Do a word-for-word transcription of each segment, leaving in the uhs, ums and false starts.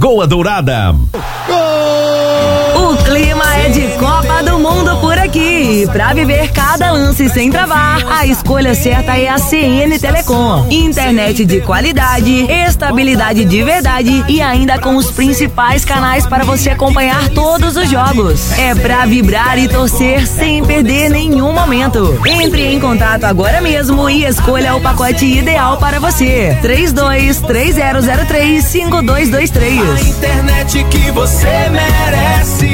Lagoa Dourada. O clima é de Copa do Mundo por aqui. Pra viver cada lance sem travar, a escolha certa é a C N Telecom. Internet de qualidade, estabilidade de verdade e ainda com os principais canais para você acompanhar todos os jogos. É pra vibrar e torcer sem perder nenhum momento. Entre em contato agora mesmo e escolha o pacote ideal para você. três dois três zero zero três cinco dois dois três. A internet que você merece.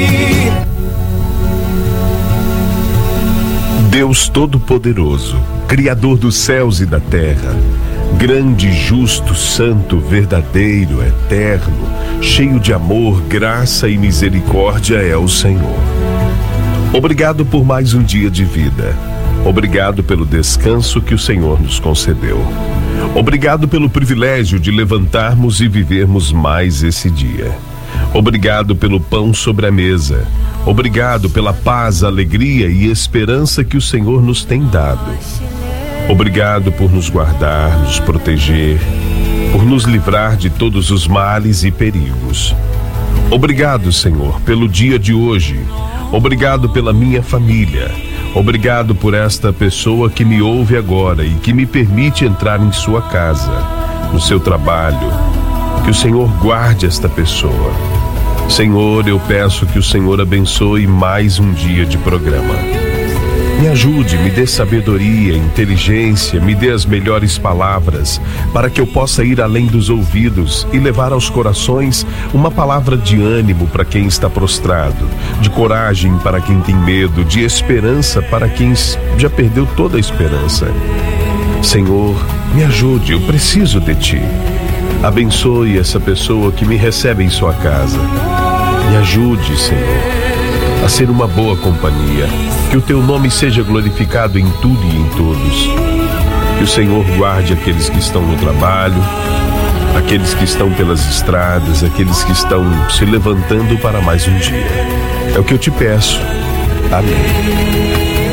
Deus Todo-Poderoso, Criador dos céus e da terra, grande, justo, santo, verdadeiro, eterno, cheio de amor, graça e misericórdia é o Senhor. Obrigado por mais um dia de vida. Obrigado pelo descanso que o Senhor nos concedeu. Obrigado pelo privilégio de levantarmos e vivermos mais esse dia. Obrigado pelo pão sobre a mesa. Obrigado pela paz, alegria e esperança que o Senhor nos tem dado. Obrigado por nos guardar, nos proteger, por nos livrar de todos os males e perigos. Obrigado, Senhor, pelo dia de hoje. Obrigado pela minha família. Obrigado por esta pessoa que me ouve agora e que me permite entrar em sua casa, no seu trabalho. Que o Senhor guarde esta pessoa. Senhor, eu peço que o Senhor abençoe mais um dia de programa. Me ajude, me dê sabedoria, inteligência, me dê as melhores palavras, para que eu possa ir além dos ouvidos e levar aos corações uma palavra de ânimo para quem está prostrado, de coragem para quem tem medo, de esperança para quem já perdeu toda a esperança. Senhor, me ajude, eu preciso de Ti. Abençoe essa pessoa que me recebe em sua casa. Me ajude, Senhor, a ser uma boa companhia. Que o Teu nome seja glorificado em tudo e em todos. Que o Senhor guarde aqueles que estão no trabalho, aqueles que estão pelas estradas, aqueles que estão se levantando para mais um dia. É o que eu te peço. Amém.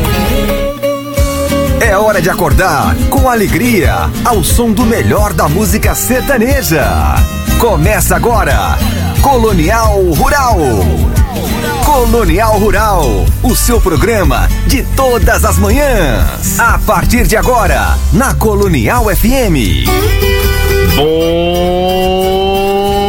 É hora de acordar com alegria, ao som do melhor da música sertaneja. Começa agora, Colonial Rural. Colonial Rural, o seu programa de todas as manhãs. A partir de agora, na Colonial F M. Bom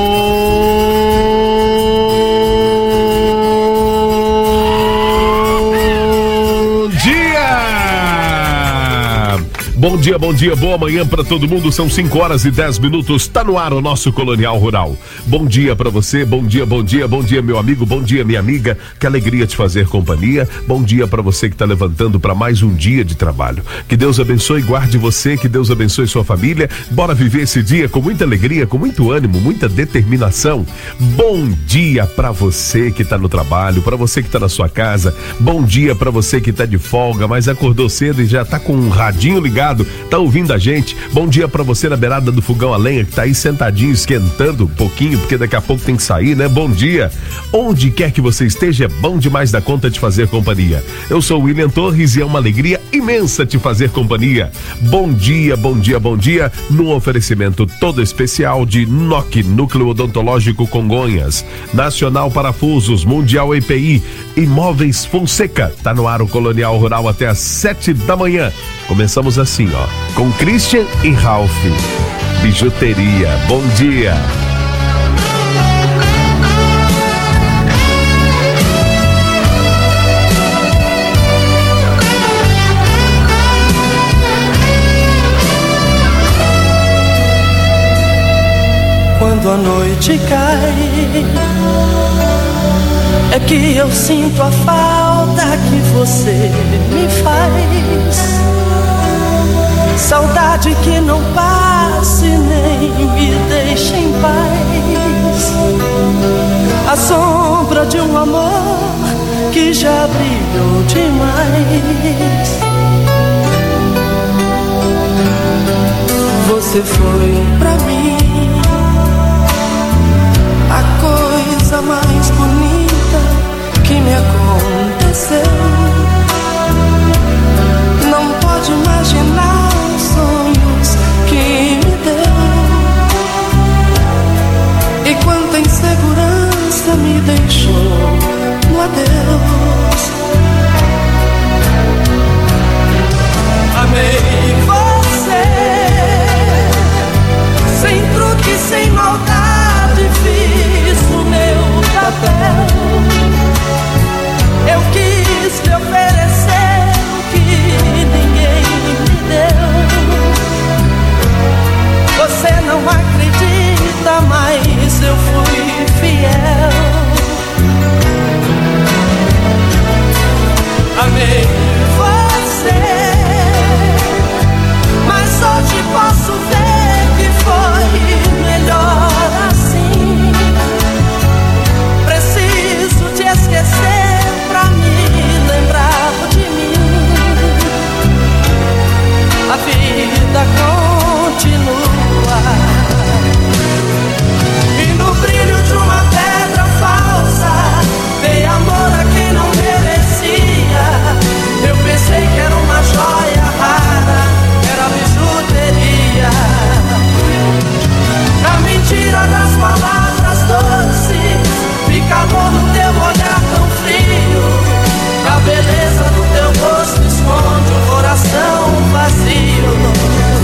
Bom dia, bom dia, boa manhã para todo mundo. São cinco horas e dez minutos. Tá no ar o nosso Colonial Rural. Bom dia para você, bom dia, bom dia, bom dia, meu amigo, bom dia, minha amiga. Que alegria te fazer companhia. Bom dia para você que tá levantando para mais um dia de trabalho. Que Deus abençoe e guarde você, que Deus abençoe sua família. Bora viver esse dia com muita alegria, com muito ânimo, muita determinação. Bom dia para você que tá no trabalho, para você que tá na sua casa. Bom dia para você que tá de folga, mas acordou cedo e já tá com um radinho ligado. Tá ouvindo a gente? Bom dia pra você na beirada do fogão a lenha, que tá aí sentadinho, esquentando um pouquinho, porque daqui a pouco tem que sair, né? Bom dia! Onde quer que você esteja, é bom demais da conta de fazer companhia. Eu sou o William Torres e é uma alegria imensa te fazer companhia. Bom dia, bom dia, bom dia, num oferecimento todo especial de N O C, Núcleo Odontológico Congonhas, Nacional Parafusos, Mundial E P I, Imóveis Fonseca. Tá no ar o Colonial Rural até às sete da manhã. Começamos assim, ó, com Christian e Ralph. Bijuteria, bom dia. Quando a noite cai, é que eu sinto a falta que você me faz. Saudade que não passe nem me deixe em paz. A sombra de um amor que já brilhou demais. Você foi pra mim a coisa mais bonita que me aconteceu. Não pode imaginar os sonhos que me deu. E quando tem deixou no adeus. Amei você, sem truque, sem maldade, fiz o meu papel. Eu quis te oferecer o que ninguém me deu. Você não acredita, mas eu fui fiel. Amei você, mas hoje posso ver que foi melhor assim. Preciso te esquecer pra me lembrar de mim. A vida continua, e no brilho de uma pedra falsa dei amor a quem não merecia. Eu pensei que era uma joia rara, era bijuteria. Na mentira das palavras doces, vi calor no teu olhar tão frio. A beleza do teu rosto esconde um coração vazio.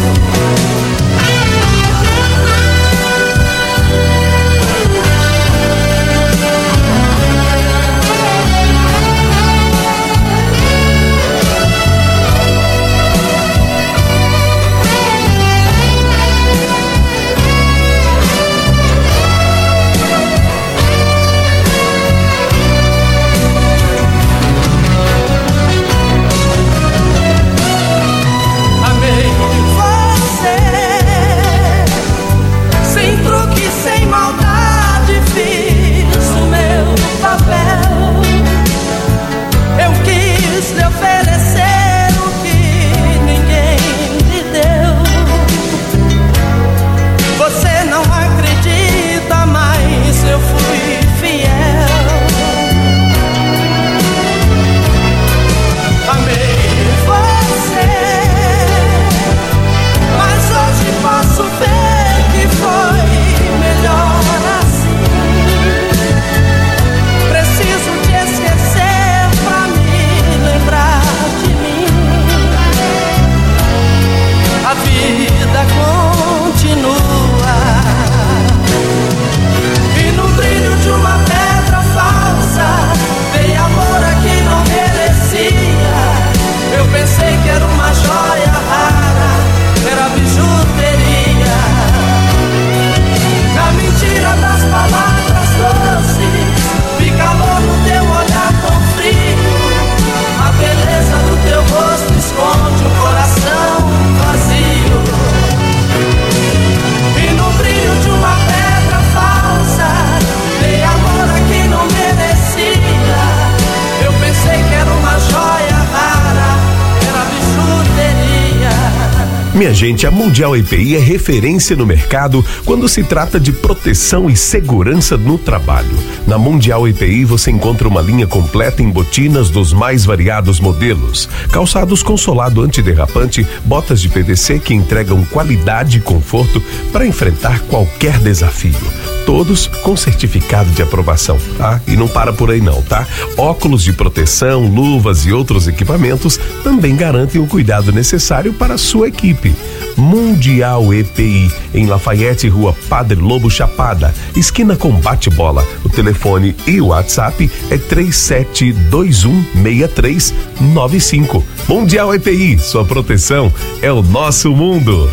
Minha gente, a Mundial E P I é referência no mercado quando se trata de proteção e segurança no trabalho. Na Mundial E P I você encontra uma linha completa em botinas dos mais variados modelos, calçados com solado antiderrapante, botas de P V C que entregam qualidade e conforto para enfrentar qualquer desafio. Todos com certificado de aprovação, tá? E não para por aí não, tá? Óculos de proteção, luvas e outros equipamentos também garantem o cuidado necessário para a sua equipe. Mundial E P I, em Lafayette, Rua Padre Lobo Chapada, esquina com Bate-Bola. O telefone e o WhatsApp é três sete dois um seis três nove cinco. Mundial E P I, sua proteção é o nosso mundo.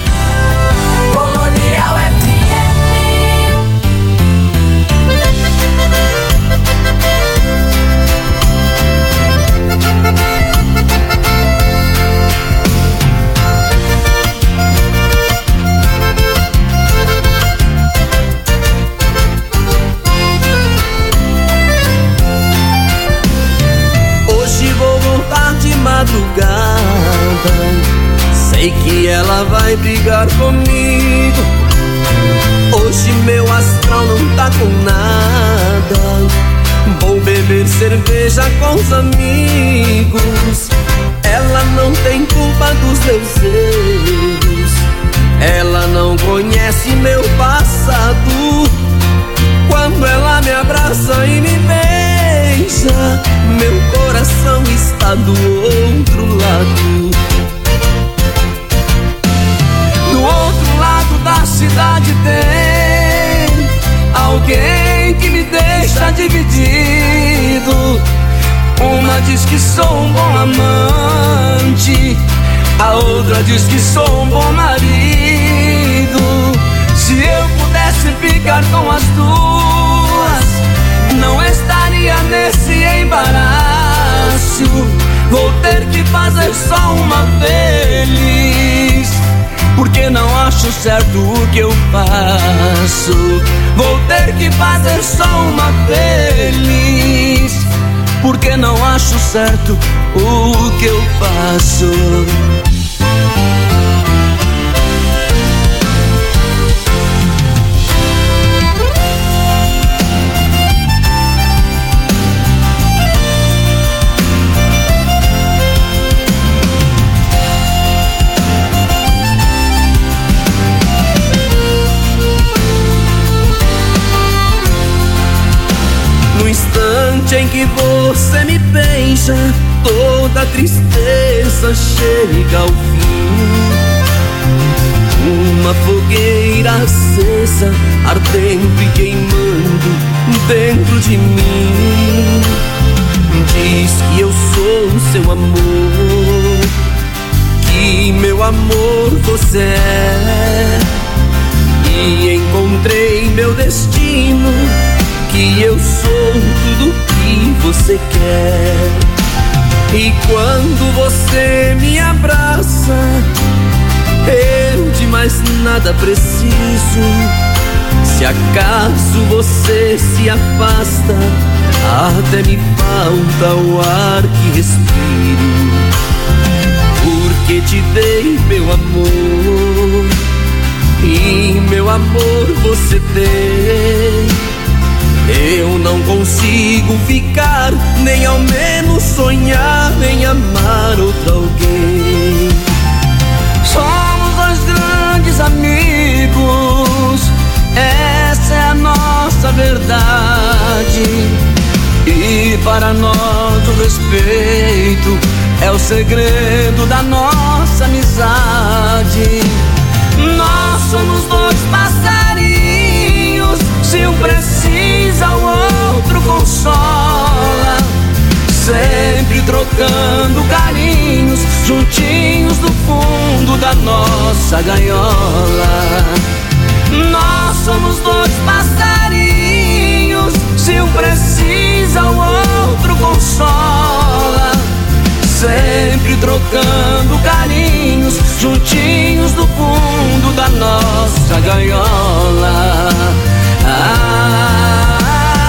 Sei que ela vai brigar comigo. Hoje meu astral não tá com nada. Vou beber cerveja com os amigos. Ela não tem culpa dos meus erros. Ela não conhece meu passado. Quando ela me abraça e me meu coração está do outro lado. Do outro lado da cidade tem alguém que me deixa dividido. Uma diz que sou um bom amante, a outra diz que sou um bom marido. Se eu pudesse ficar com as duas, não estaria nesse embaraço. Vou ter que fazer só uma feliz, porque não acho certo o que eu faço. Vou ter que fazer só uma feliz, porque não acho certo o que eu faço. No instante em que você me beija, toda a tristeza chega ao fim. Uma fogueira acesa, ardendo e queimando dentro de mim. Diz que eu sou seu amor, que meu amor você é, e encontrei meu destino, que eu sou tudo que você quer. E quando você me abraça, eu de mais nada preciso. Se acaso você se afasta, até me falta o ar que respiro. Porque te dei meu amor, e meu amor você tem. Eu não consigo ficar, nem ao menos sonhar em amar outro alguém. Somos dois grandes amigos, essa é a nossa verdade. E para nós o respeito é o segredo da nossa amizade. Nós somos dois passarinhos, se um precisa o outro consola, sempre trocando carinhos, juntinhos no fundo da nossa gaiola. Nós somos dois passarinhos, se um precisa o outro consola, sempre trocando carinhos, juntinhos no fundo da nossa gaiola. Ah,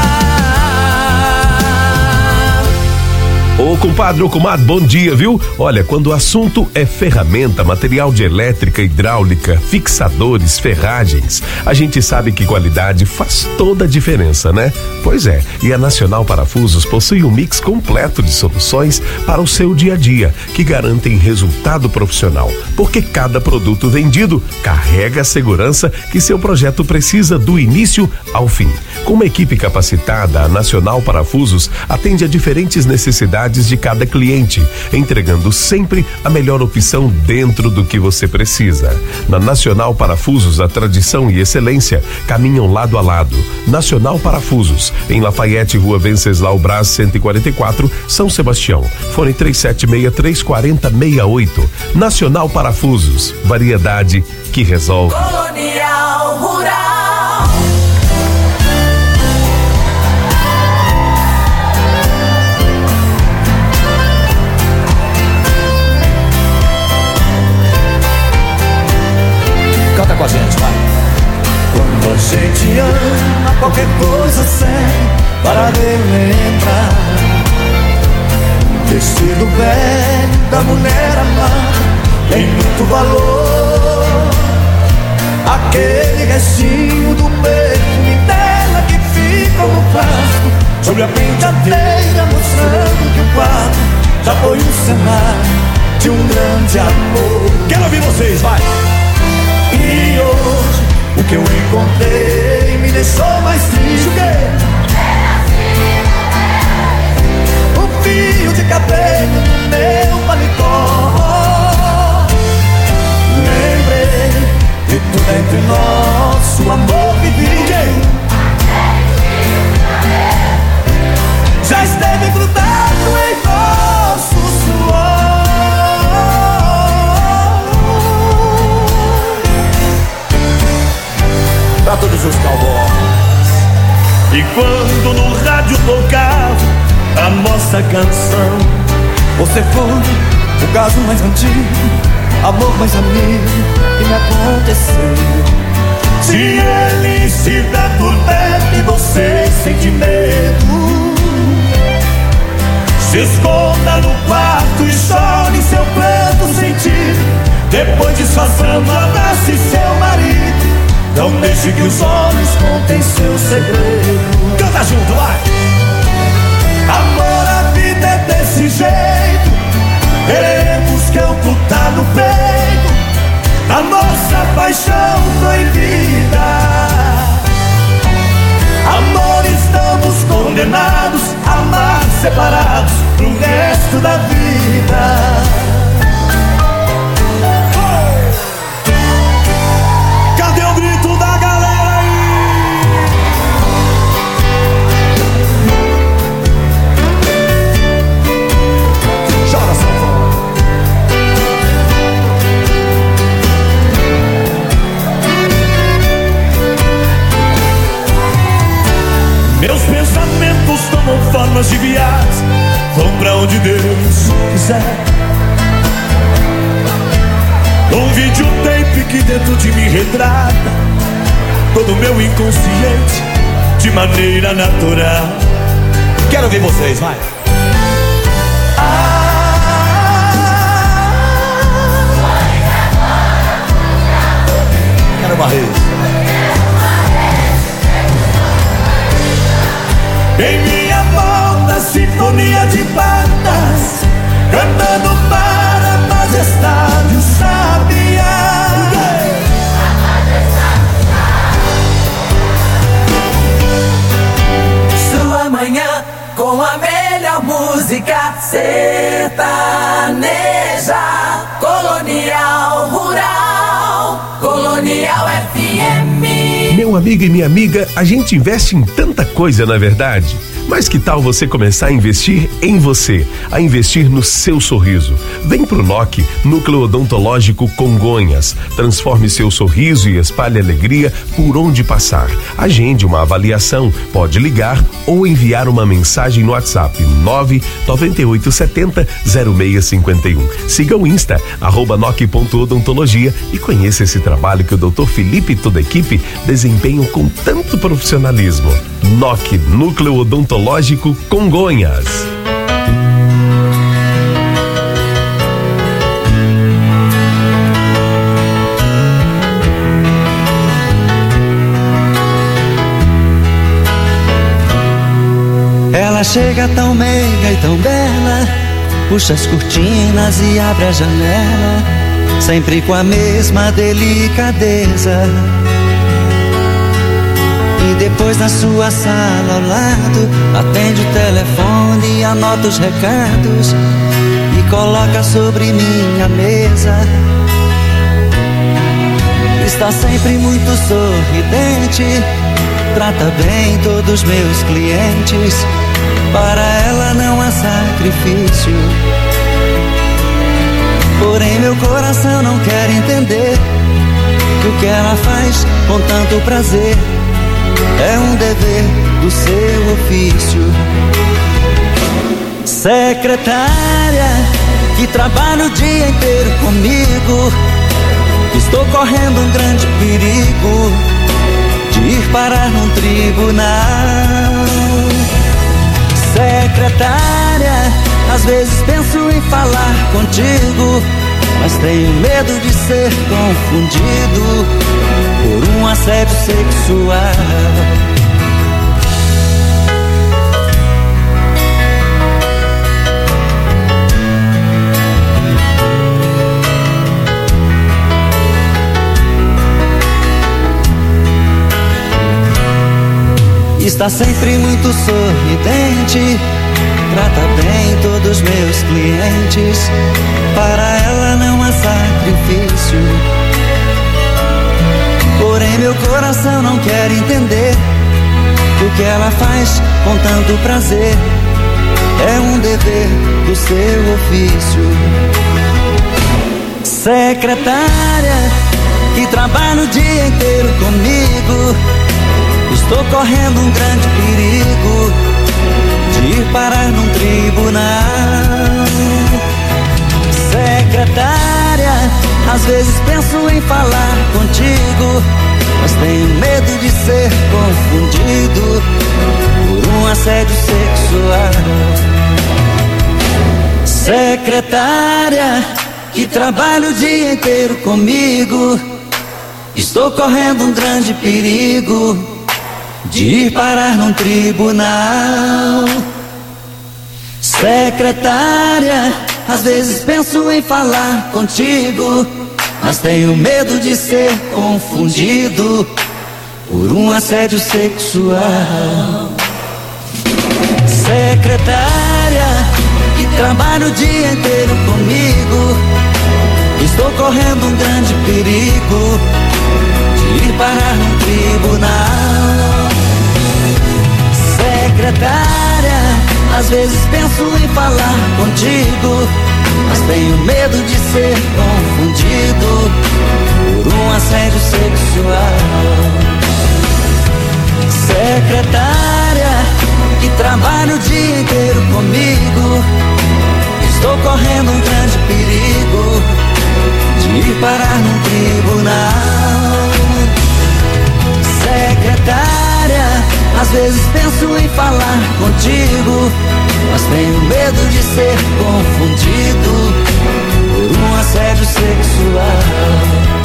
Ô compadre, ô comadre, bom dia, viu? Olha, quando o assunto é ferramenta, material de elétrica, hidráulica, fixadores, ferragens, a gente sabe que qualidade faz toda a diferença, né? Pois é, e a Nacional Parafusos possui um mix completo de soluções para o seu dia a dia, que garantem resultado profissional, porque cada produto vendido carrega a segurança que seu projeto precisa do início ao fim. Com uma equipe capacitada, a Nacional Parafusos atende a diferentes necessidades de cada cliente, entregando sempre a melhor opção dentro do que você precisa. Na Nacional Parafusos, a tradição e excelência caminham lado a lado. Nacional Parafusos, em Lafayette, Rua Venceslau Braz, cento e quarenta e quatro, São Sebastião. Fone três sete seis três quatro zero seis oito. Nacional Parafusos, variedade que resolve. Colonial Rural. Canta com a gente, vai. Quando a gente ama, qualquer coisa serve para relembrar. Vestido velho da mulher amada tem muito valor. Aquele restinho do perfume dela que fica no frasco sobre a penteadeira, mostrando que o quarto já foi um cenário de um grande amor. Quero ouvir vocês, vai! E hoje o que eu encontrei me deixou mais triste. O quê? O E quando no rádio tocava a nossa canção, você foi o caso mais antigo, amor mais amigo que me aconteceu. Se ele estiver por perto e você sente medo, se esconda no quarto e chore seu pranto sentido. Depois disfarçando, abrace seu marido. Não deixe que os olhos contem seu segredo. Canta junto, vai! Amor, a vida é desse jeito. Queremos que eu lutar no peito a nossa paixão proibida. Amor, estamos condenados a amar separados pro resto da vida. Cadê o grito da galera aí? Chora, sanfona. Meus pensamentos tomam formas de viagem, vão pra onde Deus quiser. Um videotape que dentro de mim retrata todo o meu inconsciente de maneira natural. Quero ver vocês, vai! Quero barrer. Em minha volta, sinfonia de patas, cantando para a majestade o sabiá. Sua manhã com a melhor música sertaneja, Colonial Rural, Colonial F M. Meu amigo e minha amiga, a gente investe em tanta coisa, na verdade. Mas que tal você começar a investir em você, a investir no seu sorriso? Vem pro N O C, Núcleo Odontológico Congonhas. Transforme seu sorriso e espalhe alegria por onde passar. Agende uma avaliação, pode ligar ou enviar uma mensagem no WhatsApp nove nove oito sete zero zero seis cinco um. Siga o Insta, arroba noc ponto odontologia e conheça esse trabalho que o doutor Felipe e toda a equipe desempenham com tanto profissionalismo. N O C, Núcleo Odontológico Congonhas. Ela chega tão meiga e tão bela, puxa as cortinas e abre a janela, sempre com a mesma delicadeza. E depois na sua sala ao lado, atende o telefone e anota os recados e coloca sobre minha mesa. Está sempre muito sorridente, trata bem todos os meus clientes. Para ela não há sacrifício, porém meu coração não quer entender que o que ela faz com tanto prazer é um dever do seu ofício. Secretária que trabalha o dia inteiro comigo, estou correndo um grande perigo de ir parar num tribunal. Secretária, às vezes penso em falar contigo, mas tenho medo de ser confundido por um assédio sexual. Está sempre muito sorridente, trata bem todos os meus clientes. Para ela não há sacrifício, porém meu coração não quer entender que o que ela faz com tanto prazer é um dever do seu ofício. Secretária que trabalha o dia inteiro comigo, estou correndo um grande perigo assédio sexual. Secretária, que trabalha o dia inteiro comigo, estou correndo um grande perigo de ir parar num tribunal. Secretária, às vezes penso em falar contigo, mas tenho medo de ser confundido por um assédio sexual. Secretária, que trabalha o dia inteiro comigo, estou correndo um grande perigo de ir parar num tribunal. Secretária, às vezes penso em falar contigo, mas tenho medo de ser confundido por um assédio sexual. Secretária, que trabalha o dia inteiro comigo, estou correndo um grande perigo de ir parar num tribunal. Secretária, às vezes penso em falar contigo, mas tenho medo de ser confundido por um assédio sexual.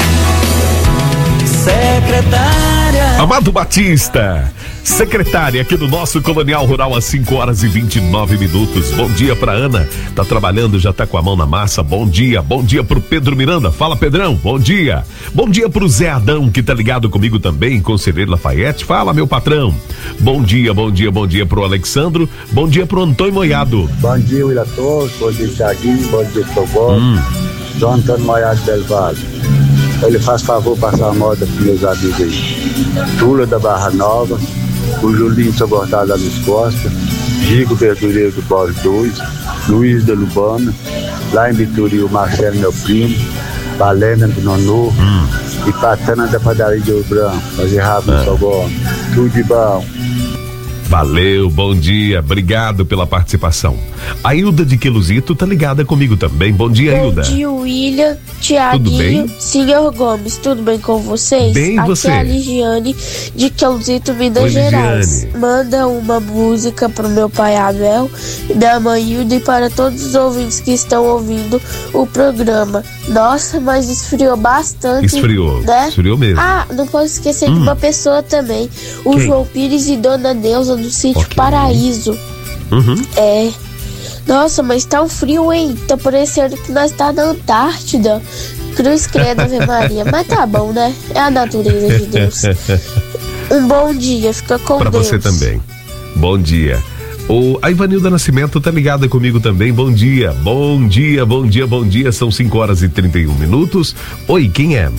Secretária. Amado Batista, secretária aqui do nosso Colonial Rural às cinco horas e vinte e nove minutos. Bom dia pra Ana, tá trabalhando, já tá com a mão na massa. Bom dia, bom dia pro Pedro Miranda. Fala, Pedrão, bom dia. Bom dia pro Zé Adão, que tá ligado comigo também, Conselheiro Lafayette. Fala, meu patrão. Bom dia, bom dia, bom dia pro Alexandro. Bom dia pro Antônio Moiado. Bom dia, William Torres. Bom dia, Thiaguinho. Bom dia, Togó. Hum. João Antônio Moiado Del Valle. Ele faz favor passar a moda pros meus amigos aí. Tula da Barra Nova, o Julinho Sobortado da Luz Costa, Gigo Verdureiro do Bolo dois, Luiz da Lubana, lá em Vitória o Marcelo, meu primo, Valena do Nonô, hum. e Patana da Padaria de Ouro Branco, fazer rabo no Sogó. Tudo de bom. Valeu, bom dia, obrigado pela participação. A Hilda de Queluzito tá ligada comigo também. Bom dia, bom Hilda. Bom dia, William, Thiaguinho, senhor Gomes, tudo bem com vocês? Bem, aqui você? É a Ligiane de Queluzito, Minas Oi, Gerais. Ligiane. Manda uma música pro meu pai Abel, minha mãe Hilda e para todos os ouvintes que estão ouvindo o programa. Nossa, mas esfriou bastante. Esfriou, né? esfriou mesmo. Ah, não posso esquecer hum. de uma pessoa também, o Quem? João Pires e Dona Neuza do Sítio okay. Paraíso. Uhum. É. Nossa, mas tá um frio, hein? Tá parecendo que nós tá na Antártida. Cruz credo, Ave Maria. Mas tá bom, né? É a natureza de Deus. Um bom dia, fica com pra Deus. Pra você também. Bom dia. O, a Ivanilda Nascimento tá ligada comigo também. Bom dia, bom dia, bom dia, bom dia. São cinco horas e trinta e um minutos. Oi, quem é?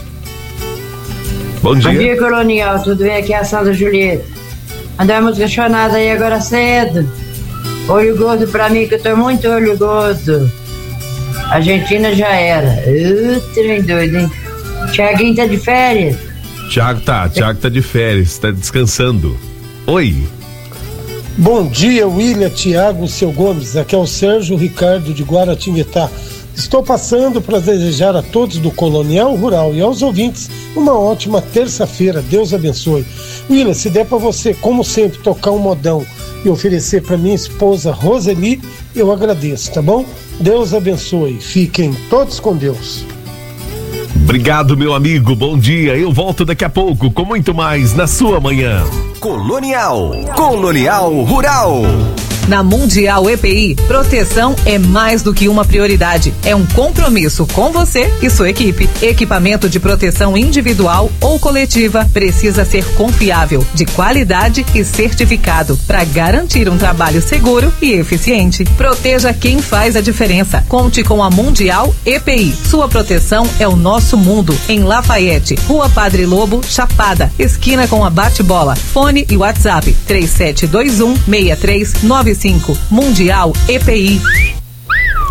Bom dia. Bom dia, Colonial. Tudo bem? Aqui é a Sandra Julieta. Andamos questionados aí agora cedo. Olho gordo pra mim, que eu tô muito olho gordo. Argentina já era. Uh, trem doido, hein? Thiaguinho tá de férias? Thiago tá, Thiago tá de férias, tá descansando. Oi. Bom dia, William, Thiago, seu Gomes. Aqui é o Sérgio Ricardo de Guaratinguetá. Estou passando para desejar a todos do Colonial Rural e aos ouvintes uma ótima terça-feira. Deus abençoe. William, se der para você, como sempre, tocar um modão e oferecer para minha esposa Roseli, eu agradeço, tá bom? Deus abençoe. Fiquem todos com Deus. Obrigado, meu amigo. Bom dia. Eu volto daqui a pouco com muito mais na sua manhã. Colonial. Colonial Rural. Na Mundial E P I, proteção é mais do que uma prioridade. É um compromisso com você e sua equipe. Equipamento de proteção individual ou coletiva precisa ser confiável, de qualidade e certificado para garantir um trabalho seguro e eficiente. Proteja quem faz a diferença. Conte com a Mundial E P I. Sua proteção é o nosso mundo. Em Lafayette, Rua Padre Lobo, Chapada, esquina com a Bate-Bola. Fone e WhatsApp três sete dois um, seis três nove cinco. Mundial E P I.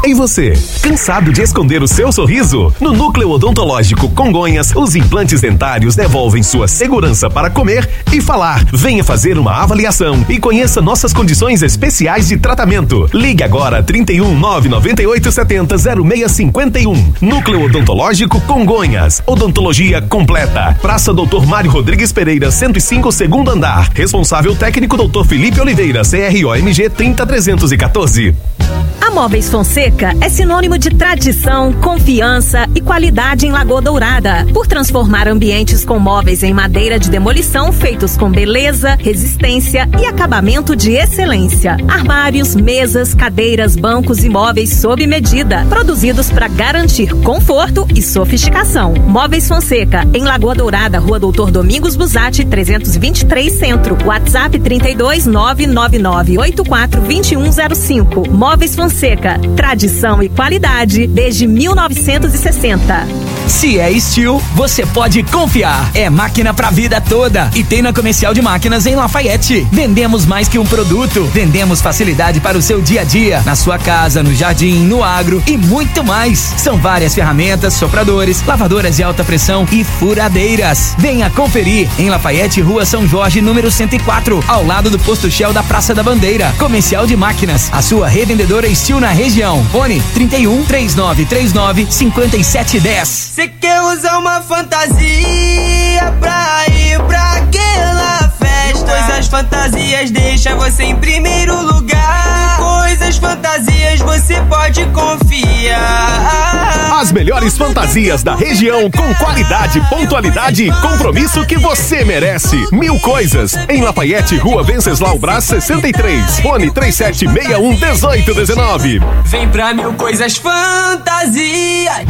E você, cansado de esconder o seu sorriso? No Núcleo Odontológico Congonhas, os implantes dentários devolvem sua segurança para comer e falar. Venha fazer uma avaliação e conheça nossas condições especiais de tratamento. Ligue agora trinta e um, nove nove oito sete zero, zero seis cinco um. Núcleo Odontológico Congonhas. Odontologia completa. Praça Doutor Mário Rodrigues Pereira, cento e cinco, segundo andar. Responsável técnico Doutor Felipe Oliveira, C R O M G trinta trezentos e quatorze. A Móveis Fonseca é sinônimo de tradição, confiança e qualidade em Lagoa Dourada, por transformar ambientes com móveis em madeira de demolição feitos com beleza, resistência e acabamento de excelência. Armários, mesas, cadeiras, bancos e móveis sob medida, produzidos para garantir conforto e sofisticação. Móveis Fonseca, em Lagoa Dourada, Rua Doutor Domingos Busatti, trezentos e vinte e três Centro. WhatsApp trinta e dois, nove nove nove oito quatro dois um zero cinco. Móveis Fonseca, tradição e qualidade desde mil novecentos e sessenta. Se é Steel, você pode confiar. É máquina pra vida toda. E tem na Comercial de Máquinas em Lafayette. Vendemos mais que um produto. Vendemos facilidade para o seu dia a dia, na sua casa, no jardim, no agro e muito mais. São várias ferramentas, sopradores, lavadoras de alta pressão e furadeiras. Venha conferir em Lafayette, Rua São Jorge, número cento e quatro, ao lado do posto Shell da Praça da Bandeira. Comercial de Máquinas, a sua revendedora Steel na região. Fone trinta e um, três nove três nove, cinco sete um zero. Cê quer usar uma fantasia pra ir pra aquela festa? Coisas fantasias deixa você em primeiro lugar. Coisas fantasias você pode confiar. As melhores fantasias da região com qualidade, pontualidade e compromisso que você merece. Mil Coisas, em Lafayette, Rua Venceslau Brás sessenta e três. Fone três sete seis um, um oito um nove. Vem pra Mil Coisas Fantasias.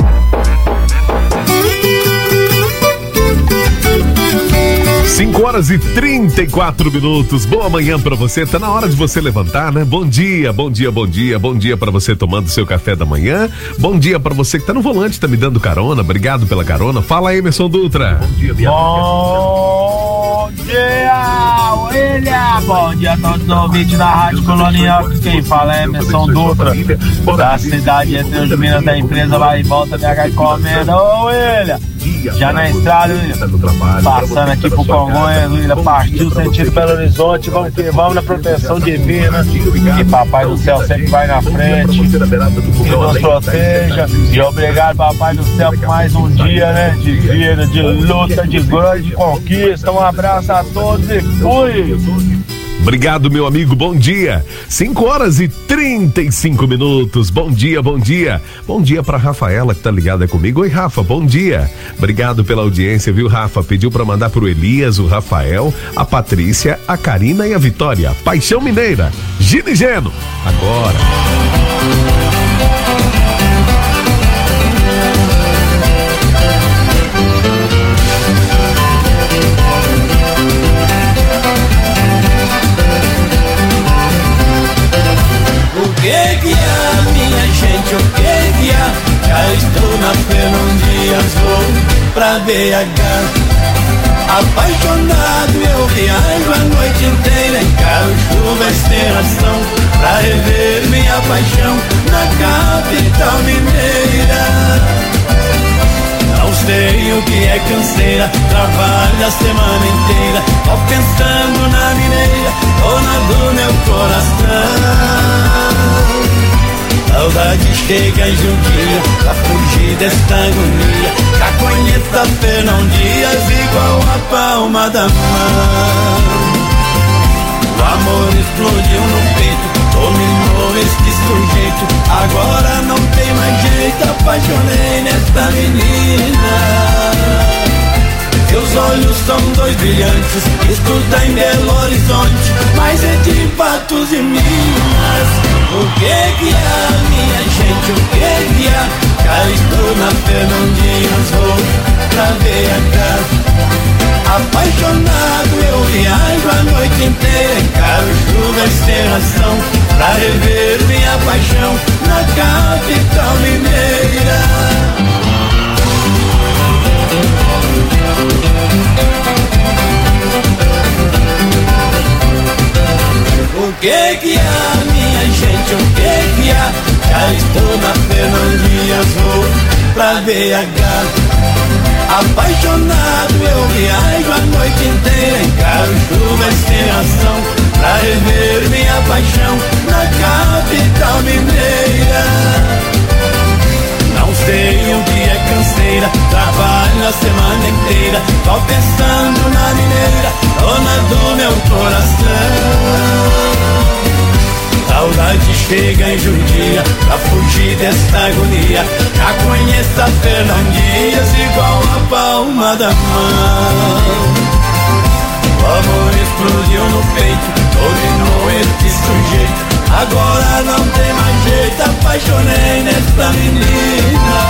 cinco horas e trinta e quatro minutos. Boa manhã pra você. Tá na hora de você levantar, né? Bom dia, bom dia, bom dia. Bom dia pra você tomando seu café da manhã. Bom dia pra você que tá no volante, tá me dando carona. Obrigado pela carona. Fala aí, Emerson Dutra. Bom dia, minha Bom dia, William. Bom dia a todos os ouvintes da Rádio Colonial. Quem fala é Emerson Dutra, da cidade entre os Minas, da empresa Vai e Volta B H Encomenda. Ô, William, já na estrada, William, passando aqui pro Congonhas, William, partiu sentido Belo Horizonte. Vamos que vamos na proteção divina, que Papai do Céu sempre vai na frente, que nos proteja. E obrigado, Papai do Céu, por mais um dia, né, de vida, de luta, de grande conquista. Um abraço a todos e fui! Obrigado, meu amigo, bom dia. cinco horas e trinta e cinco minutos. Bom dia, bom dia. Bom dia pra Rafaela, que tá ligada comigo. Oi, Rafa, bom dia. Obrigado pela audiência, viu, Rafa? Pediu pra mandar pro Elias, o Rafael, a Patrícia, a Karina e a Vitória. Paixão Mineira, Gino e Geno. Agora. O que que é, minha gente, o que que é? Já estou na Fernão Dias, vou pra B H. Apaixonado eu viajo a noite inteira, encaro chuva e serração, pra rever minha paixão na capital mineira. Não sei o que é canseira, trabalho a semana inteira, só pensando na mineira, dona do meu coração. Saudade chega juntinha pra fugir desta agonia. Já conheço a Fernão Dias igual a palma da mão. O amor explodiu no peito, dominou este sujeito. Agora não tem mais jeito, apaixonei nesta menina. Seus olhos são dois brilhantes, estuda em Belo Horizonte, mas é de Patos e Minas. O que que é, minha gente, o que que é? Já estou na Fernão Dias, vou pra B H. Apaixonado eu viajo a noite inteira, encaro chuva e serração, pra rever minha paixão na capital mineira. O que que é, minha gente, o que que é? Já estou na Fernão Dias, vou pra B H. Apaixonado eu viajo a noite inteira, encaro chuva e sem ação pra rever minha paixão na capital mineira. Não sei o que é canseira, trabalho a semana inteira, só pensando na mineira, dona do meu coração. Saudade chega em judia, pra fugir desta agonia, já conheço a Fernão Dias igual a palma da mão. O amor explodiu no peito, dominou este sujeito, agora não tem mais jeito, apaixonei nesta menina.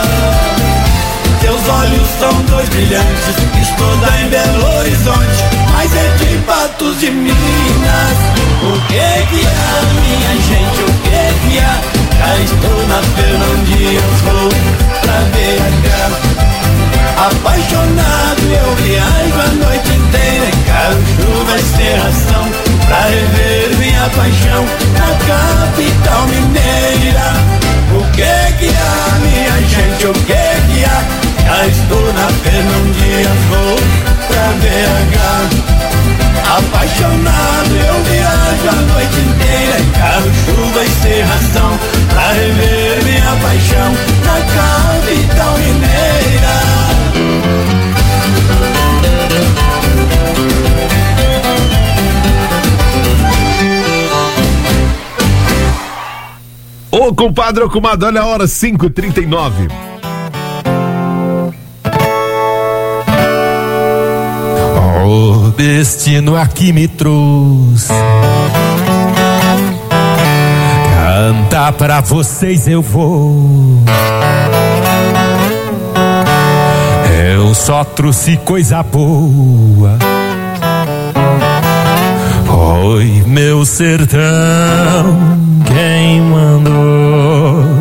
Seus olhos são dois brilhantes, estuda em Belo Horizonte, mas é de Patos de Minas. O que que há, minha gente, o que que há? Já estou na Fernão Dias, vou pra B H. Apaixonado eu viajo a noite inteira, encaro chuva e serração pra rever minha paixão na capital mineira. O que que há, minha gente, o que que há? Já estou na Fernão Dias, vou pra B H. Apaixonado eu viajo a noite inteira, encaro chuva e serração pra rever minha paixão na capital mineira. Ô compadre, ô comadre, olha a hora, cinco e trinta e nove. O destino aqui me trouxe cantar pra vocês eu vou. Eu só trouxe coisa boa. Oi, meu sertão, quem mandou?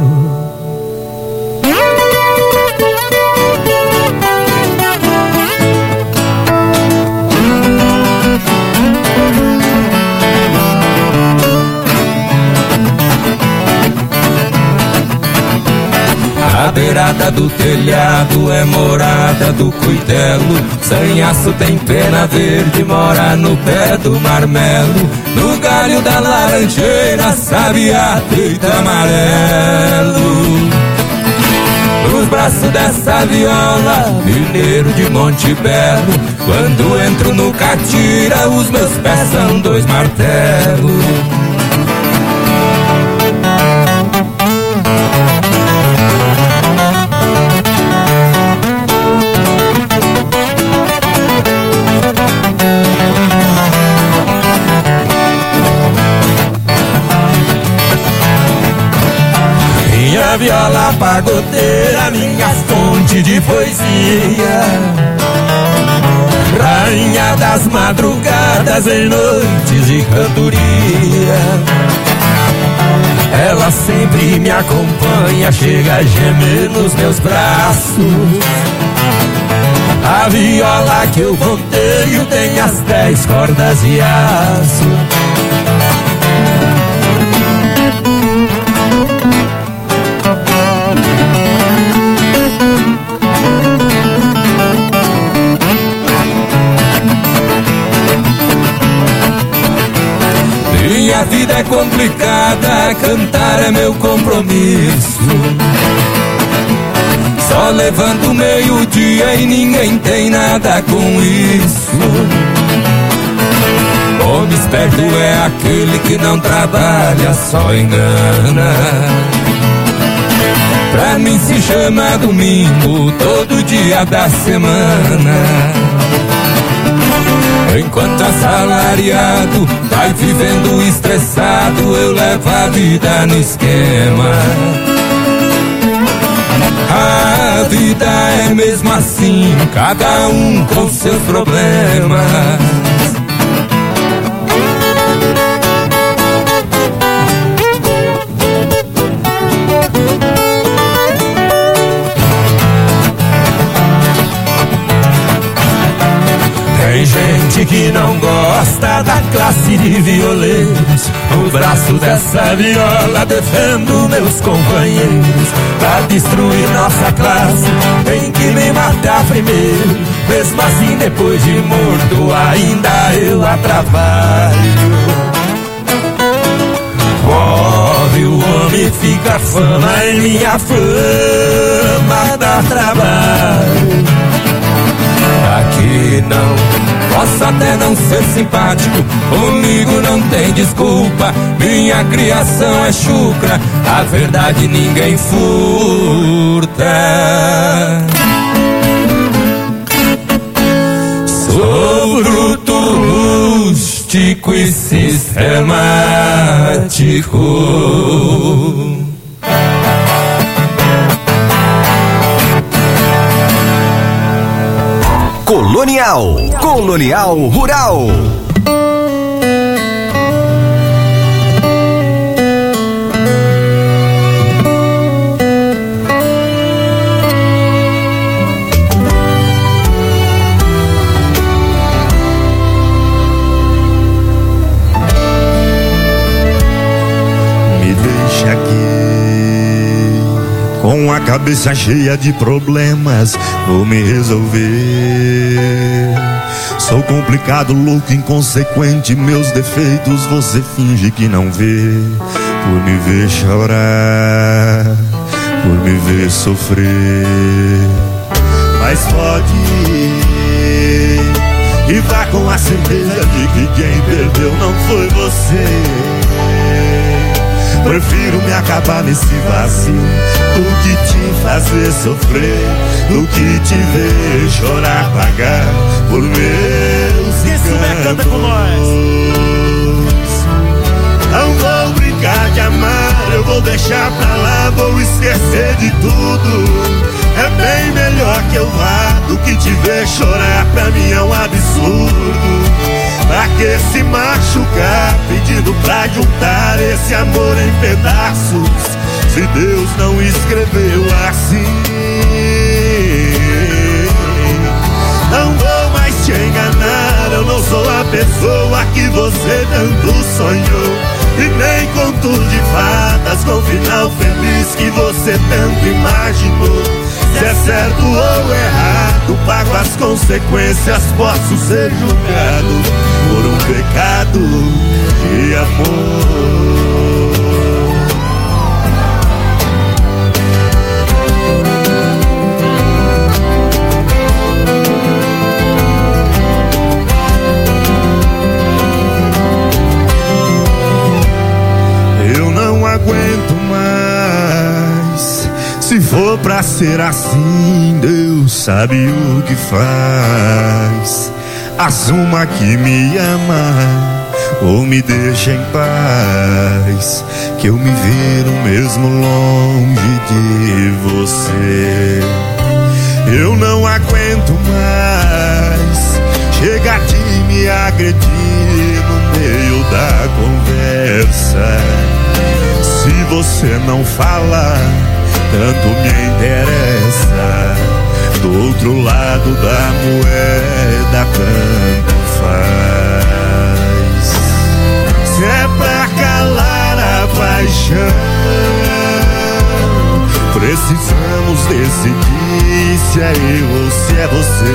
A beirada do telhado é morada do cuidelo. Sanhaço tem pena verde, mora no pé do marmelo. No galho da laranjeira, sabiá deita amarelo. Nos braços dessa viola, mineiro de Monte Belo. Quando entro no catira, os meus pés são dois martelos. Minha viola pagodeira, minha fonte de poesia, rainha das madrugadas em noites de cantoria. Ela sempre me acompanha, chega a gemer nos meus braços. A viola que eu volteio tem as dez cordas de aço. Minha vida é complicada, cantar é meu compromisso. Só levanto meio-dia e ninguém tem nada com isso. Homem esperto é aquele que não trabalha, só engana. Pra mim se chama domingo, todo dia da semana. Enquanto assalariado vai vivendo estressado, eu levo a vida no esquema. A vida é mesmo assim, cada um com seus problemas. Tem gente que não gosta gosta da classe de violeiros. No braço dessa viola defendo meus companheiros. Pra destruir nossa classe tem que me matar primeiro. Mesmo assim depois de morto ainda eu a trabalho. Pobre o homem fica fama e minha fama dá trabalho. Aqui não, posso até não ser simpático, comigo não tem desculpa. Minha criação é chucra, a verdade ninguém furta. Sou bruto, rústico e sistemático. Colonial, Colonial Rural. Me deixa aqui com a cabeça cheia de problemas, vou me resolver. Sou complicado, louco, inconsequente, meus defeitos você finge que não vê. Por me ver chorar, por me ver sofrer. Mas pode ir e vá com a certeza de que quem perdeu não foi você. Prefiro me acabar nesse vazio do que te fazer sofrer, do que te ver chorar, pagar por meus encantos. Não vou brincar de amar, eu vou deixar pra lá, vou esquecer de tudo. É bem melhor que eu vá do que te ver chorar, pra mim é um absurdo. Pra que se machucar pedindo pra juntar esse amor em pedaços, se Deus não escreveu assim? Não vou mais te enganar, eu não sou a pessoa que você tanto sonhou, e nem conto de fadas com final feliz que você tanto imaginou. Se é certo ou errado, pago as consequências, posso ser julgado por um pecado de amor. Eu não aguento mais. Se for pra ser assim, Deus sabe o que faz. Assuma que me ama ou me deixa em paz, que eu me viro mesmo longe de você. Eu não aguento mais. Chega de me agredir no meio da conversa. Se você não fala, tanto me interessa. Do outro lado da moeda, tanto faz. Se é pra calar a paixão, precisamos decidir se é eu ou se é você.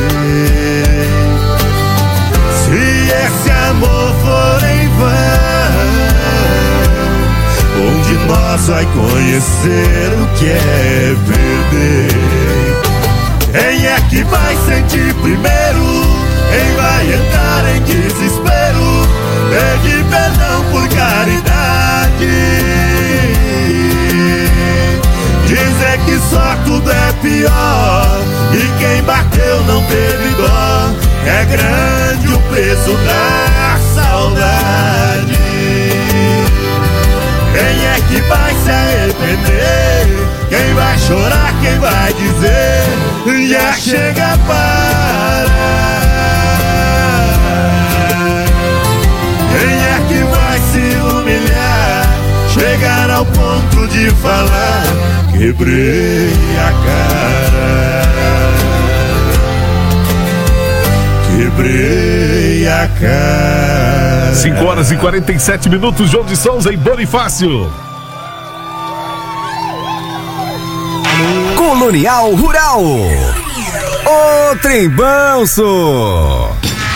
Se esse amor for em vão, onde nós vai conhecer o que é perder? Quem é que vai sentir primeiro? Quem vai entrar em desespero? Pede perdão por caridade. Dizer que só tudo é pior, e quem bateu não teve dó. É grande o peso da saudade. Quem é que vai se arrepender? Quem vai chorar? Quem vai dizer? Já chega a parar. Quem é que vai se humilhar? Chegar ao ponto de falar: quebrei a cara, quebrei meia cara. cinco horas e quarenta e sete minutos, João de Souza e Bonifácio. Colonial Rural. O Trem Banso.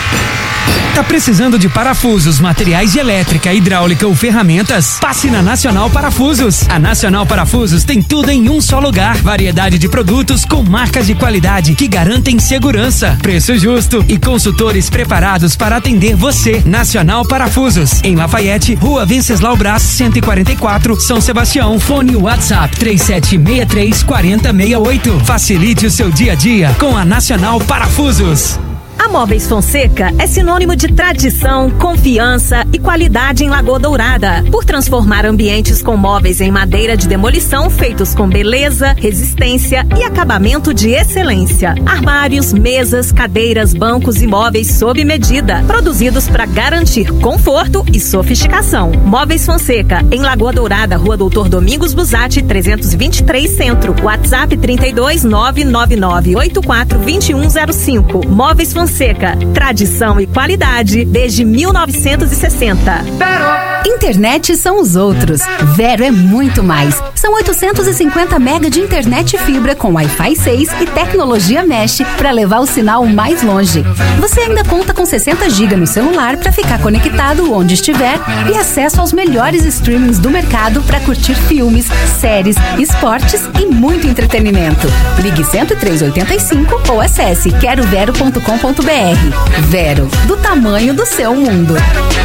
Tá precisando de parafusos, materiais de elétrica, hidráulica ou ferramentas? Passe na Nacional Parafusos. A Nacional Parafusos tem tudo em um só lugar. Variedade de produtos com marcas de qualidade que garantem segurança, preço justo e consultores preparados para atender você. Nacional Parafusos, em Lafayette, Rua Venceslau Braz, cento e quarenta e quatro, São Sebastião. Fone WhatsApp três sete seis três quatro zero seis oito. Facilite o seu dia a dia com a Nacional Parafusos. A Móveis Fonseca é sinônimo de tradição, confiança e qualidade em Lagoa Dourada, por transformar ambientes com móveis em madeira de demolição feitos com beleza, resistência e acabamento de excelência. Armários, mesas, cadeiras, bancos e móveis sob medida, produzidos para garantir conforto e sofisticação. Móveis Fonseca, em Lagoa Dourada, Rua Doutor Domingos Busatti, trezentos e vinte e três Centro. WhatsApp trinta e dois, nove nove nove, oito quatro dois um zero cinco. Móveis Fonseca. Seca, tradição e qualidade desde mil novecentos e sessenta. Internet são os outros. Vero é muito mais. São oitocentos e cinquenta mega de internet fibra com Wi-Fi seis e tecnologia Mesh para levar o sinal mais longe. Você ainda conta com sessenta gigas no celular para ficar conectado onde estiver e acesso aos melhores streamings do mercado para curtir filmes, séries, esportes e muito entretenimento. Ligue cento e três oitenta e cinco ou acesse quero vero ponto com ponto br. Vero, do tamanho do seu mundo.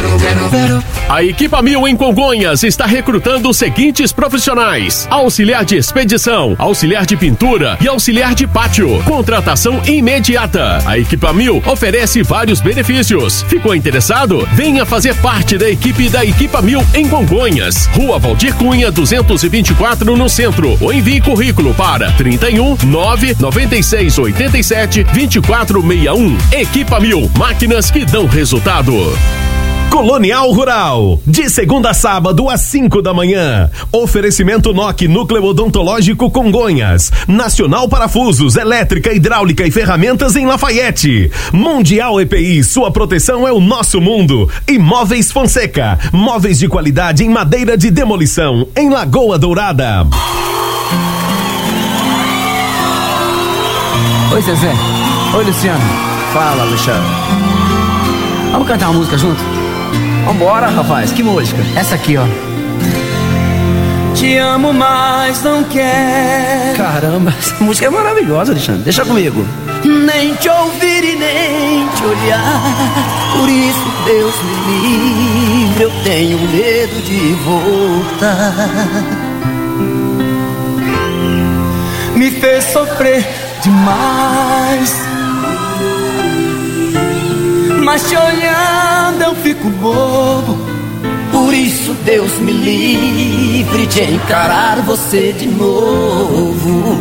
A Equipa Mil em Congonhas está recrutando os seguintes profissionais: auxiliar de expedição, auxiliar de pintura e auxiliar de pátio. Contratação imediata. A Equipa Mil oferece vários benefícios. Ficou interessado? Venha fazer parte da equipe da Equipa Mil em Congonhas. Rua Valdir Cunha, duzentos e vinte e quatro, no centro. Ou envie currículo para trinta e um, nove, noventa e seis, oitenta e sete, vinte e quatro sessenta e um. Equipa Mil, máquinas que dão resultado. Colonial Rural, de segunda a sábado às cinco da manhã. Oferecimento N O C Núcleo Odontológico Congonhas. Nacional Parafusos, elétrica, hidráulica e ferramentas em Lafayette. Mundial E P I, sua proteção é o nosso mundo. E Móveis Fonseca, móveis de qualidade em madeira de demolição em Lagoa Dourada. Oi, Zezé. Oi, Luciano. Fala, Alexandre. Vamos cantar uma música junto? Vambora, rapaz. Que música? Essa aqui, ó. Te amo, mas não quero. Caramba, essa música é maravilhosa, Alexandre. Deixa comigo. Nem te ouvir e nem te olhar. Por isso, Deus me livre. Eu tenho medo de voltar. Me fez sofrer demais, mas te olhando eu fico bobo. Por isso Deus me livre de encarar você de novo.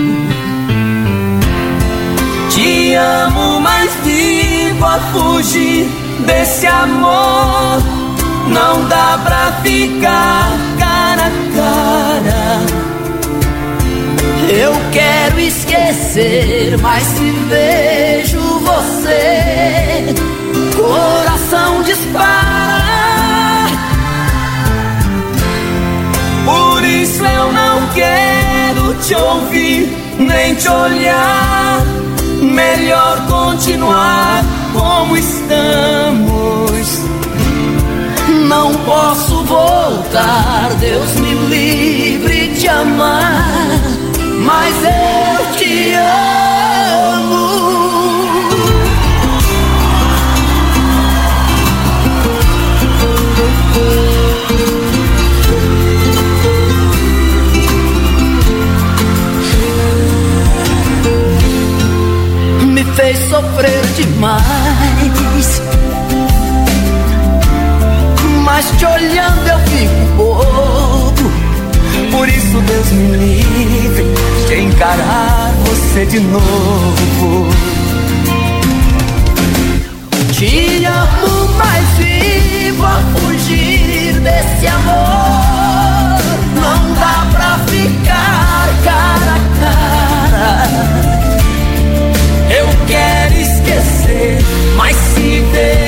Te amo, mas vivo a fugir desse amor. Não dá pra ficar cara a cara. Eu quero esquecer, mas se vejo você, coração dispara. Por isso eu não quero te ouvir, nem te olhar. Melhor continuar como estamos. Não posso voltar, Deus me livre de amar, mas eu te amo. Me fez sofrer demais, mas te olhando eu fico bobo. Por isso Deus me livre de encarar você de novo. Te amo, mas vivo a fugir desse amor. Não dá pra ficar cara a cara. Eu quero esquecer, mas se ver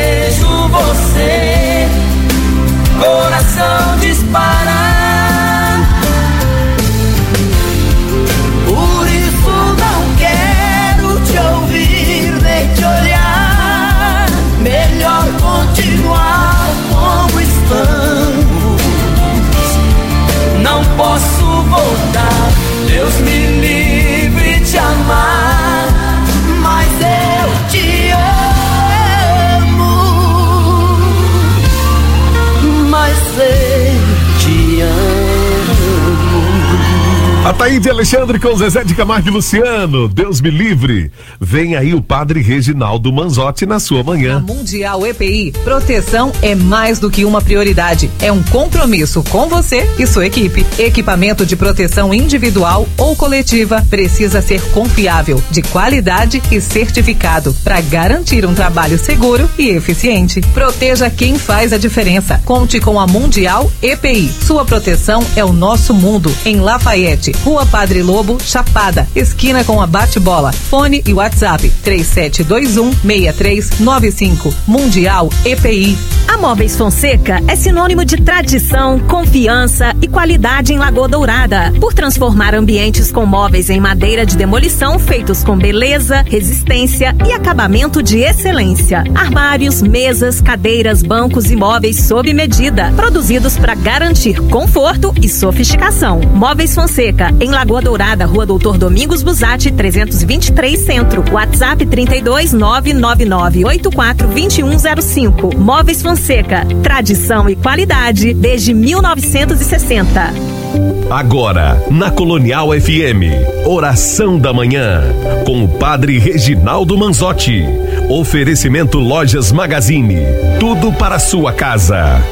Ataíde Alexandre com Zezé de Camargo e Luciano. Deus me livre. Vem aí o padre Reginaldo Manzotti na sua manhã. Na Mundial E P I, proteção é mais do que uma prioridade. É um compromisso com você e sua equipe. Equipamento de proteção individual ou coletiva precisa ser confiável, de qualidade e certificado para garantir um trabalho seguro e eficiente. Proteja quem faz a diferença. Conte com a Mundial E P I. Sua proteção é o nosso mundo. Em Lafayette, Rua Padre Lobo, Chapada, esquina com a Bate-Bola. Fone e WhatsApp três sete dois um, seis três nove cinco. Mundial E P I. A Móveis Fonseca é sinônimo de tradição, confiança e qualidade em Lagoa Dourada. Por transformar ambientes com móveis em madeira de demolição feitos com beleza, resistência e acabamento de excelência. Armários, mesas, cadeiras, bancos e móveis sob medida, produzidos para garantir conforto e sofisticação. Móveis Fonseca, em Lagoa Dourada, Rua Doutor Domingos Busatti, trezentos e vinte e três Centro. WhatsApp trinta e dois, nove nove nove, oito quatro dois um zero cinco. Móveis Fonseca, tradição e qualidade desde mil novecentos e sessenta. Agora, na Colonial F M, Oração da Manhã, com o padre Reginaldo Manzotti. Oferecimento Lojas Magazine, tudo para a sua casa.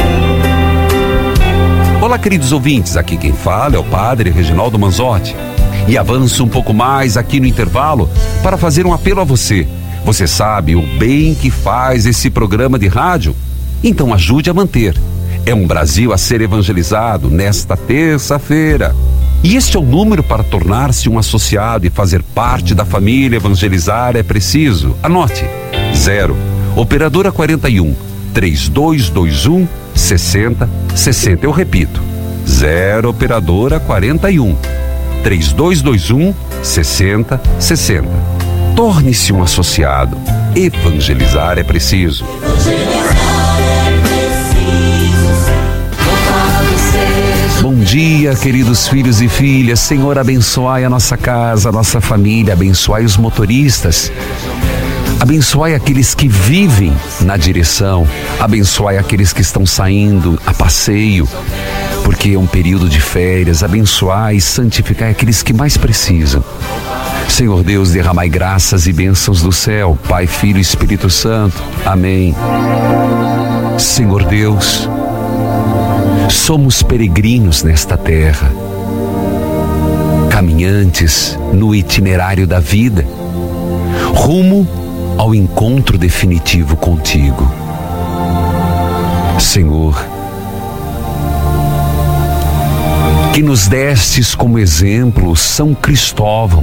Olá, queridos ouvintes, aqui quem fala é o padre Reginaldo Manzotti. E avanço um pouco mais aqui no intervalo para fazer um apelo a você. Você sabe o bem que faz esse programa de rádio? Então ajude a manter. É um Brasil a ser evangelizado nesta terça-feira. E este é o número para tornar-se um associado e fazer parte da família Evangelizar é preciso. Anote: zero, operadora quarenta e um, trinta e dois vinte e um, sessenta, sessenta. Eu repito: zero, operadora quarenta e um, trinta e dois vinte e um, sessenta, sessenta. Torne-se um associado. Evangelizar é preciso. Bom dia, queridos filhos e filhas. Senhor, abençoai a nossa casa, a nossa família, abençoai os motoristas, abençoai aqueles que vivem na direção, abençoai aqueles que estão saindo a passeio, porque é um período de férias. Abençoai e santificai aqueles que mais precisam. Senhor Deus, derramai graças e bênçãos do céu, Pai, Filho e Espírito Santo. Amém. Senhor Deus, somos peregrinos nesta terra, caminhantes no itinerário da vida, rumo ao encontro definitivo contigo. Senhor, que nos destes como exemplo São Cristóvão,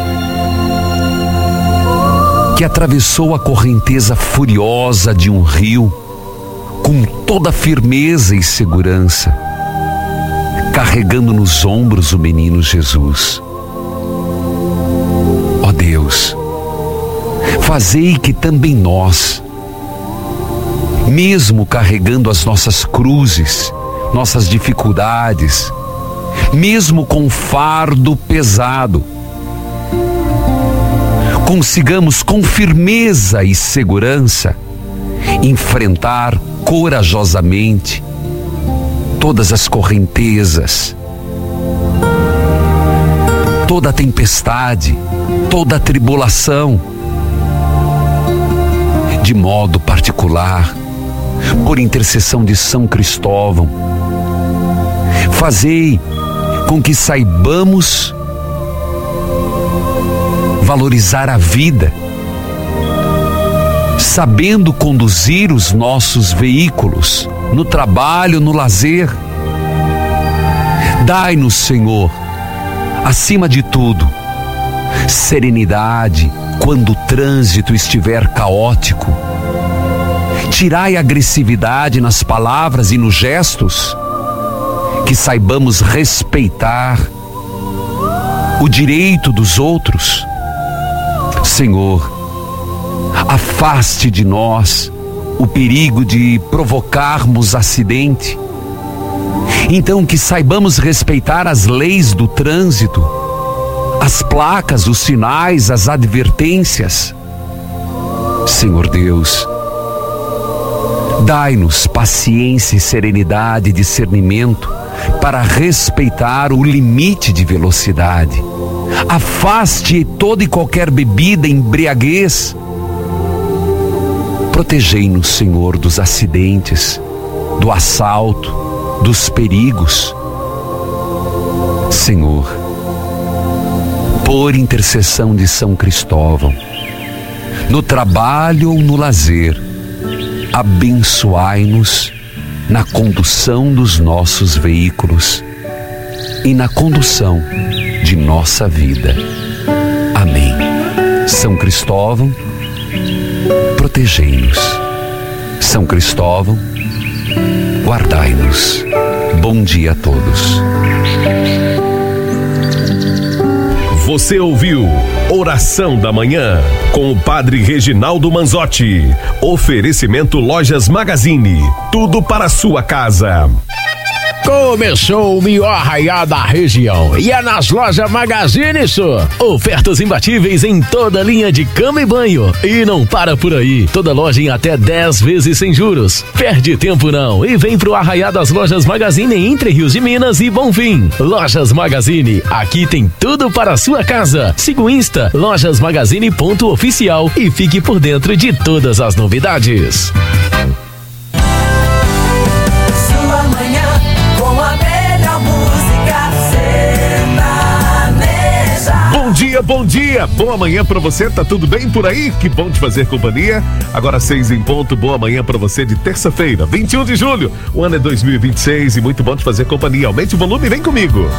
que atravessou a correnteza furiosa de um rio com toda firmeza e segurança, carregando nos ombros o menino Jesus. Ó Deus, fazei que também nós, mesmo carregando as nossas cruzes, nossas dificuldades, mesmo com fardo pesado, consigamos com firmeza e segurança enfrentar corajosamente todas as correntezas, toda a tempestade, toda a tribulação, de modo particular, por intercessão de São Cristóvão. Fazei com que saibamos valorizar a vida, sabendo conduzir os nossos veículos no trabalho, no lazer. Dai-nos, Senhor, acima de tudo, serenidade quando o trânsito estiver caótico. Tirai a agressividade nas palavras e nos gestos, que saibamos respeitar o direito dos outros. Senhor, afaste de nós o perigo de provocarmos acidente. Então, que saibamos respeitar as leis do trânsito, as placas, os sinais, as advertências. Senhor Deus, Dai-nos paciência e serenidade e discernimento para respeitar o limite de velocidade. Afaste toda e qualquer bebida, embriaguez. Protegei-nos, Senhor, dos acidentes, do assalto, dos perigos. Senhor, por intercessão de São Cristóvão, no trabalho ou no lazer, abençoai-nos na condução dos nossos veículos e na condução de nossa vida. Amém. São Cristóvão, protegei-nos. São Cristóvão, guardai-nos. Bom dia a todos. Você ouviu Oração da Manhã com o Padre Reginaldo Manzotti. Oferecimento Lojas Magazine. Tudo para a sua casa. Começou o melhor arraial da região e é nas Lojas Magazine, isso. Ofertas imbatíveis em toda linha de cama e banho. E não para por aí, toda loja em até dez vezes sem juros. Perde tempo não e vem pro arraial das Lojas Magazine Entre Rios de Minas e Bonfim. Lojas Magazine, aqui tem tudo para a sua casa. Siga o Insta, lojasmagazine.oficial e fique por dentro de todas as novidades. Bom dia, bom dia, boa manhã pra você, tá tudo bem por aí? Que bom te fazer companhia. Agora seis em ponto, boa manhã pra você de terça-feira, vinte e um de julho, o ano é dois mil e vinte e seis e muito bom te fazer companhia. Aumente o volume e vem comigo.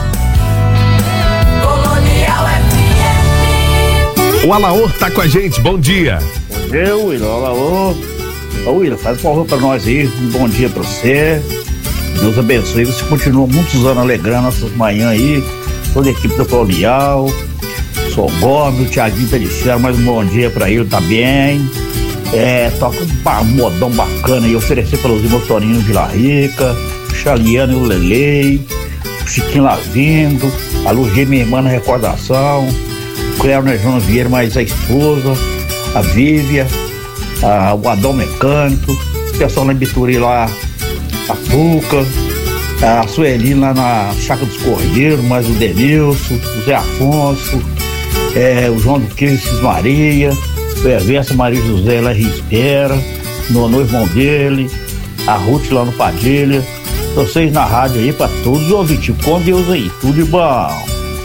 O Alaor tá com a gente, bom dia. Bom dia, Will, o Alaor. Ô Will, faz um favor pra nós aí, um bom dia pra você. Deus abençoe, você continua muitos anos alegrando nossas manhãs aí, toda a equipe da Colonial. Sou Gomes, o Thiaguinho Feliciano, mais um bom dia pra ele também. É, toca um modão bacana aí, oferecer pelos irmãos Toninho de La Rica, Chaliano e o Lelei, o Chiquinho Lavindo, a Lugê, minha irmã na recordação, o Cleber João Vieira, mais a esposa, a Vívia, a, o Adão Mecânico, o pessoal na Bituri lá, a Puca, a Sueli lá na Chácara dos Cordeiros, mais o Denilson, o Zé Afonso, é, o João do Cristo Maria, o Everson Maria José lá Rispera, no irmão dele, a Ruth lá no Padilha, vocês na rádio aí pra todos os ouvintes, com Deus aí, tudo de bom.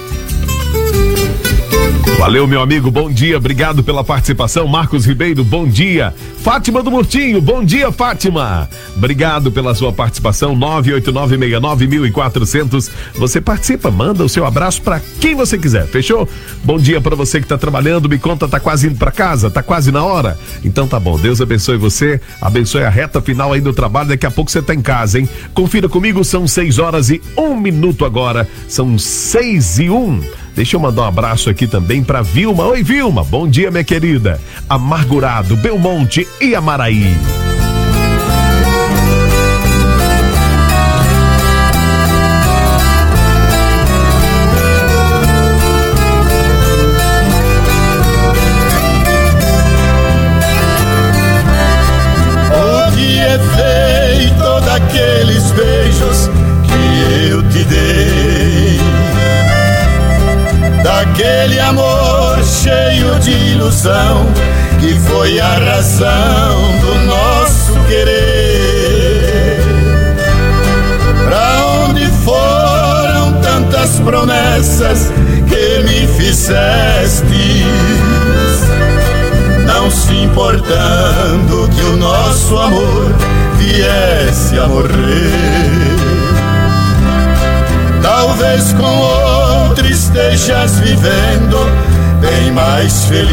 Valeu, meu amigo, bom dia, obrigado pela participação. Marcos Ribeiro, bom dia. Fátima do Murtinho, bom dia, Fátima. Obrigado pela sua participação. nove oito nove seis nove mil e quatrocentos. Você participa, manda o seu abraço pra quem você quiser, fechou? Bom dia pra você que tá trabalhando, me conta, tá quase indo pra casa, tá quase na hora? Então tá bom, Deus abençoe você, abençoe a reta final aí do trabalho, daqui a pouco você tá em casa, hein? Confira comigo, são seis horas e um minuto agora, são seis e um. Deixa eu mandar um abraço aqui também pra Vilma. Oi, Vilma, bom dia, minha querida. Amargurado, Belmonte e Amaraí. O que é feito daqueles beijos que eu te dei? Daquele amor cheio de ilusão que foi a razão do nosso querer. Pra onde foram tantas promessas que me fizestes, não se importando que o nosso amor viesse a morrer. Talvez com outro estejas vivendo bem mais feliz,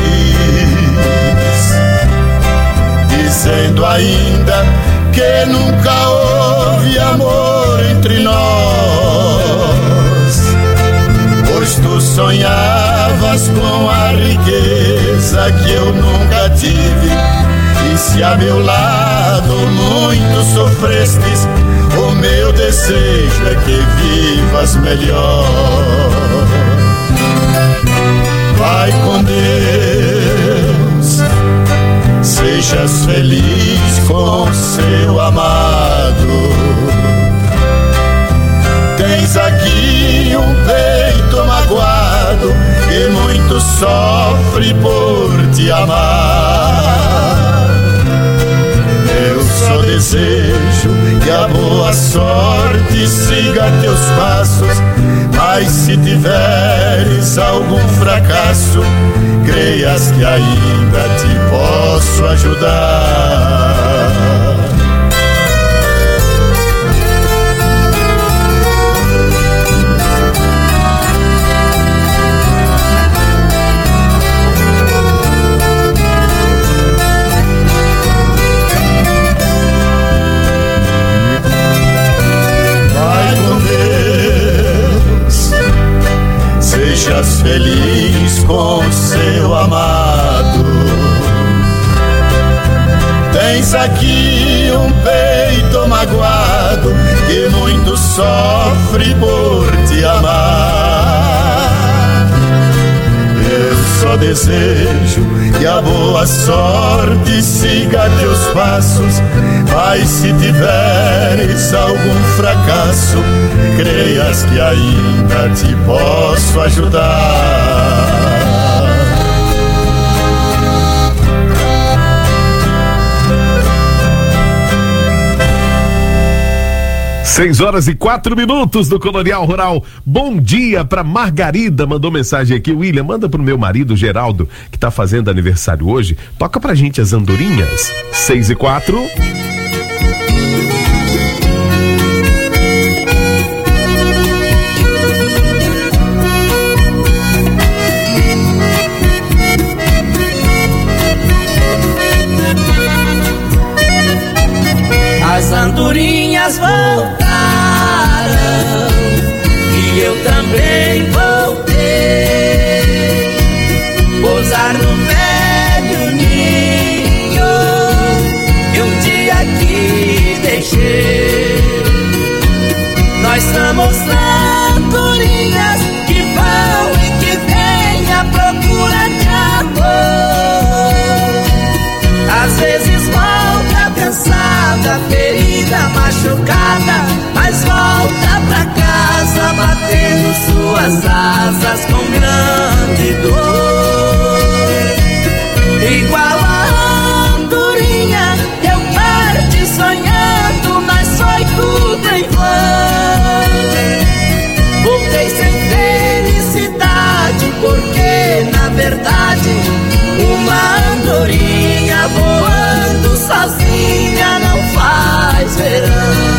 dizendo ainda que nunca houve amor entre nós. Pois tu sonhavas com a riqueza que eu nunca tive, e se a meu lado muito sofrestes, o meu desejo é que vivas melhor. Vai com Deus, seja sejas feliz com seu amado. Tens aqui um peito magoado que muito sofre por te amar. Eu só desejo que a boa sorte siga teus passos, mas se tiveres algum fracasso, creias que ainda te posso ajudar. Sejas feliz com seu amado. Tens aqui um peito magoado que muito sofre por te amar. Eu só desejo que a boa sorte siga teus passos, mas se tiveres algum fracasso, creias que ainda te posso ajudar. Seis horas e quatro minutos do Colonial Rural. Bom dia pra Margarida, mandou mensagem aqui. William, manda pro meu marido Geraldo, que tá fazendo aniversário hoje. Toca pra gente as andorinhas. Seis e quatro. As andorinhas voltaram e eu também voltei. Pousar no velho ninho e um dia aqui deixei. Nós somos andorinhas que vão e que vêm à procura de amor. Às vezes volta cansada, ferida, machucada, mas volta pra casa batendo suas asas com grande dor. Igual a andorinha, eu parti sonhando, mas foi tudo em vão. Voltei sem felicidade, porque na verdade uma andorinha voando sozinha não faz verão.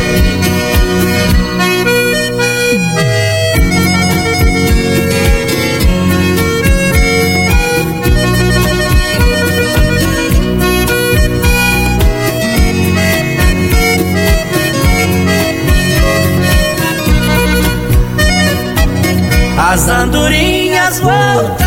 As andorinhas voltaram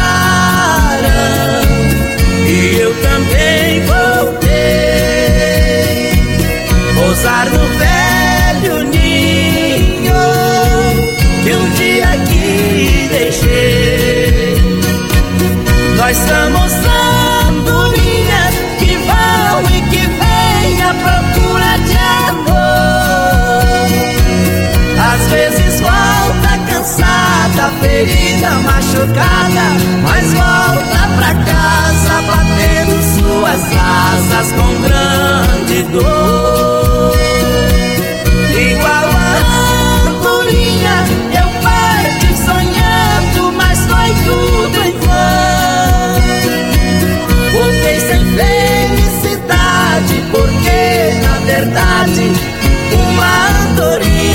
e eu também voltei. Pousar no velho ninho que um dia aqui deixei. Nós somos andorinhas que vão e que vêm à procura de amor. Às vezes volta cansada, ferida, machucada, mas volta pra casa batendo suas asas com grande dor.